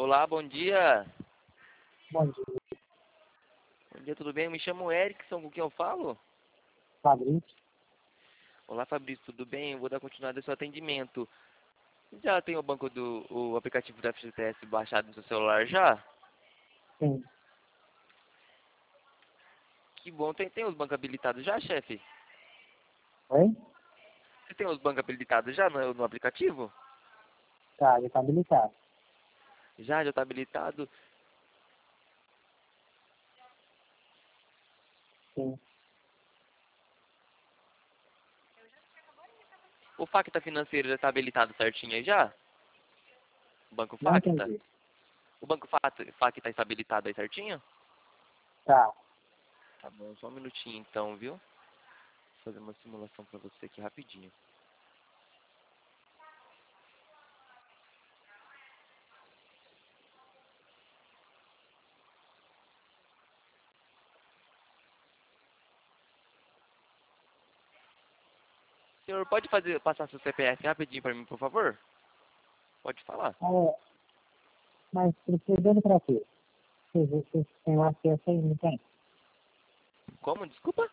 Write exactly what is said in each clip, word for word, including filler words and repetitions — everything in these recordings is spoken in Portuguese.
Olá, bom dia. Bom dia, Bom dia, tudo bem? Eu me chamo Erickson, com quem eu falo? Fabrício. Olá, Fabrício, tudo bem? Eu vou dar continuidade ao seu atendimento. Já tem o banco do o aplicativo do F G T S baixado no seu celular já? Sim. Que bom. Tem, tem os bancos habilitados já, chefe? Oi? Você tem os bancos habilitados já no, no aplicativo? Tá, já tá habilitado. Já, já está habilitado. Sim. O Facta Financeiro já está habilitado certinho aí já? O Banco Não Facta? entendi. O Banco Facta Facta está habilitado aí certinho? Tá. Tá bom, só um minutinho então, viu? Vou fazer uma simulação para você aqui rapidinho. Senhor, pode fazer, passar seu C P F rapidinho para mim, por favor? Pode falar. É, mas precisando pra quê? Vocês vocês têm lá acesso aí, não tem? Como? Desculpa?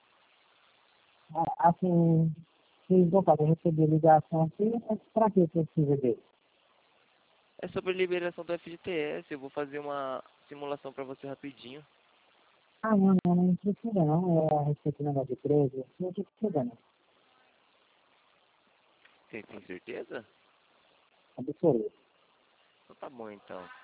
Ah, assim, se vou fazer receber ligação aqui, mas pra que você precisa dele? É sobre a liberação do F G T S. Eu vou fazer uma simulação para você rapidinho. Ah, não, não, não precisa não. É a respeito do negócio de preço. Não precisa não. Tem, tem certeza? Absoluto. Então tá bom então.